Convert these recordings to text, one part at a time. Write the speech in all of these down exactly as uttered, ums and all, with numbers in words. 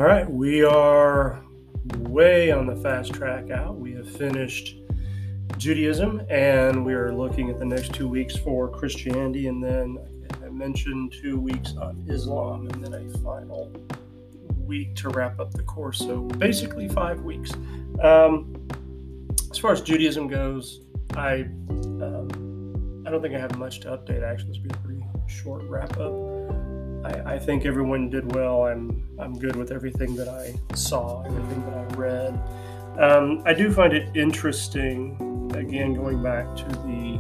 All right, we are way on the fast track out. We have finished Judaism, and we are looking at the next two weeks for Christianity, and then I mentioned two weeks on Islam, and then a final week to wrap up the course. So basically five weeks. Um, as far as Judaism goes, I um, I don't think I have much to update. Actually, this will be a pretty short wrap up. I, I think everyone did well. I'm I'm good with everything that I saw, everything that I read. Um, I do find it interesting, again, going back to the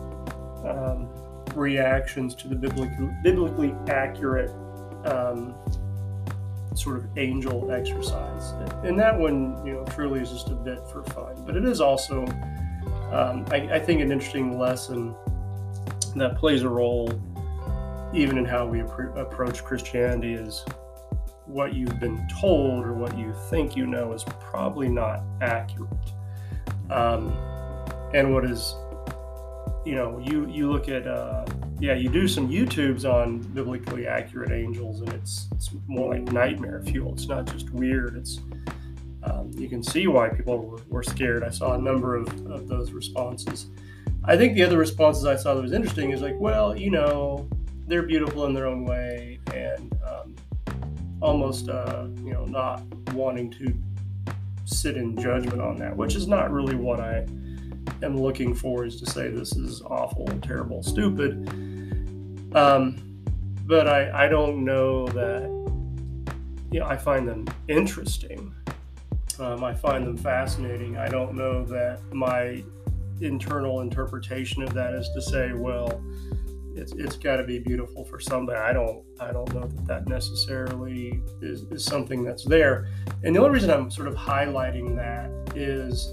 um, reactions to the biblically, biblically accurate um, sort of angel exercise. And that one, you know, truly is just a bit for fun. But it is also, um, I, I think, an interesting lesson that plays a role even in how we appro- approach Christianity. Is what you've been told or what you think you know is probably not accurate. Um, and what is, you know, you, you look at, uh, yeah, you do some YouTubes on biblically accurate angels, and it's, it's more like nightmare fuel. It's not just weird. It's, um, you can see why people were, were scared. I saw a number of, of those responses. I think the other responses I saw that was interesting is like, well, you know, they're beautiful in their own way, and um, almost, uh, you know, not wanting to sit in judgment on that, which is not really what I am looking for, is to say this is awful, terrible, stupid. Um, but I, I don't know that, you know, I find them interesting. Um, I find them fascinating. I don't know that my internal interpretation of that is to say, well, It's, it's got to be beautiful for somebody. I don't I don't know that that necessarily is, is something that's there. And the only reason I'm sort of highlighting that is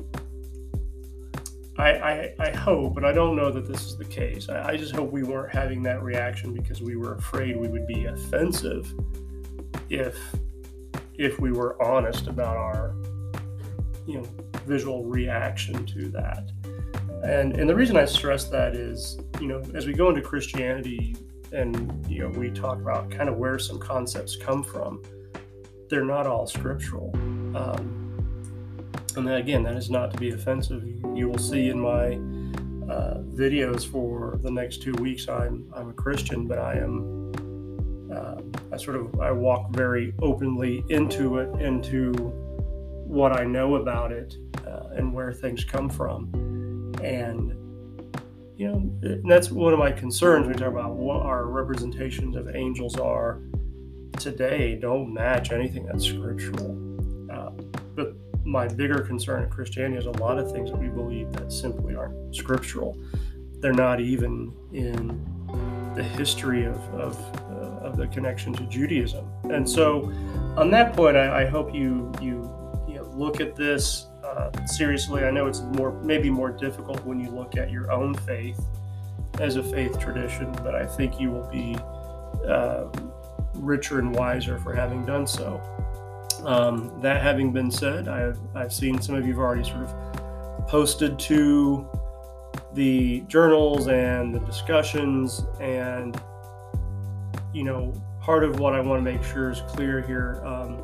I, I, I hope, and I don't know that this is the case, I, I just hope we weren't having that reaction because we were afraid we would be offensive if if we were honest about our, you know, visual reaction to that. And and the reason I stress that is, you know, as we go into Christianity and, you know, we talk about kind of where some concepts come from, they're not all scriptural. Um, and then again, that is not to be offensive. You, you will see in my uh, videos for the next two weeks, I'm I'm a Christian, but I am, uh, I sort of, I walk very openly into it, into what I know about it uh, and where things come from. And, you know, that's one of my concerns when we talk about what our representations of angels are today don't match anything that's scriptural. Uh, but my bigger concern in Christianity is a lot of things that we believe that simply aren't scriptural. They're not even in the history of of, uh, of the connection to Judaism. And so on that point, I, I hope you, you, you know, look at this Uh, seriously. I know it's more, maybe more difficult when you look at your own faith as a faith tradition, but I think you will be uh, richer and wiser for having done so. Um, that having been said, I've, I've seen some of you have already sort of posted to the journals and the discussions, and, you know, part of what I want to make sure is clear here, um,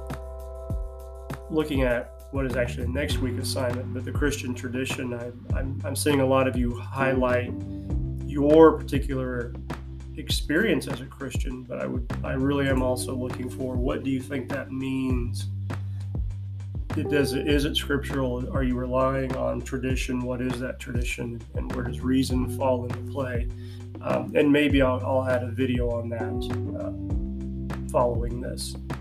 looking at what is actually the next week assignment, but the Christian tradition, I, I'm, I'm seeing a lot of you highlight your particular experience as a Christian, but I would, I really am also looking for, what do you think that means? It does, is it scriptural? Are you relying on tradition? What is that tradition? And where does reason fall into play? Um, and maybe I'll, I'll add a video on that uh, following this.